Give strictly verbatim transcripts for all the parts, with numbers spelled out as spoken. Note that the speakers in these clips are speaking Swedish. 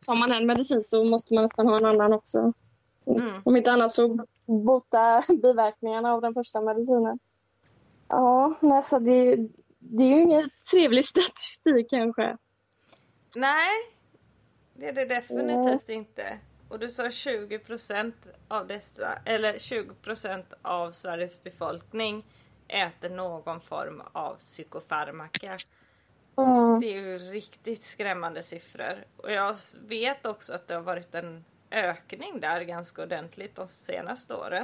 tar man en medicin så måste man nästan ha en annan också. Mm. Om inte annat så bota biverkningarna av den första medicinen. Ja, nej, så det, det är ju ingen trevlig statistik kanske. Nej, det är det definitivt mm. inte. Och du sa tjugo procent av dessa, eller tjugo procent av Sveriges befolkning äter någon form av psykofarmaka. Mm. Det är ju riktigt skrämmande siffror. Och jag vet också att det har varit en ökning där ganska ordentligt de senaste åren.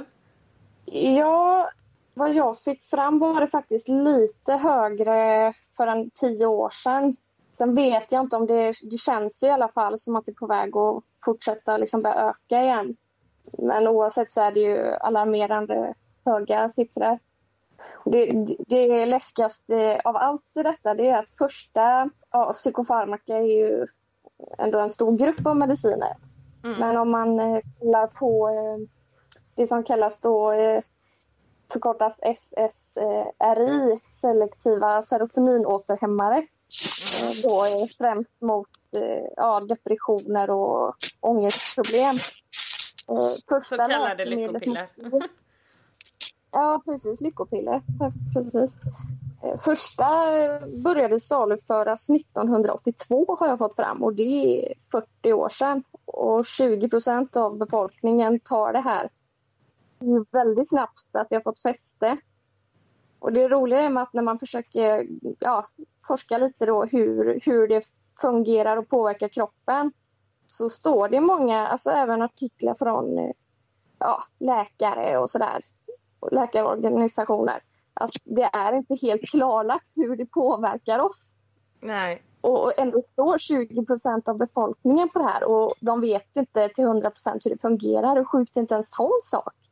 Ja, vad jag fick fram var det faktiskt lite högre för en tio år sedan. Sen vet jag inte om det, det känns ju i alla fall som att det är på väg att fortsätta liksom börja öka igen. Men oavsett så är det ju alarmerande höga siffror. Det, det läskigaste av allt i detta det är att första ja, psykofarmaka är ju ändå en stor grupp av mediciner. Mm. Men om man eh, kollar på eh, det som kallas då eh, förkortas S S R I, selektiva serotoninåterhämmare. Mm. Då är främst mot eh, ja, depressioner och ångestproblem. Eh, första så kallade lyckopiller. Ja, precis. Lyckopiller. Precis. Första började saluföras nittonhundraåttiotvå har jag fått fram. Och det är fyrtio år sedan. Och tjugo procent av befolkningen tar det här. Det är väldigt snabbt att det har fått fäste. Och det roliga är med att när man försöker ja, forska lite då hur, hur det fungerar och påverkar kroppen. Så står det många, alltså även artiklar från ja, läkare och sådär. Läkarorganisationer att det är inte helt klarlagt hur det påverkar oss. Nej. Och ändå står tjugo procent av befolkningen på det här och de vet inte till hundra procent hur det fungerar och sjukt inte en sån sak.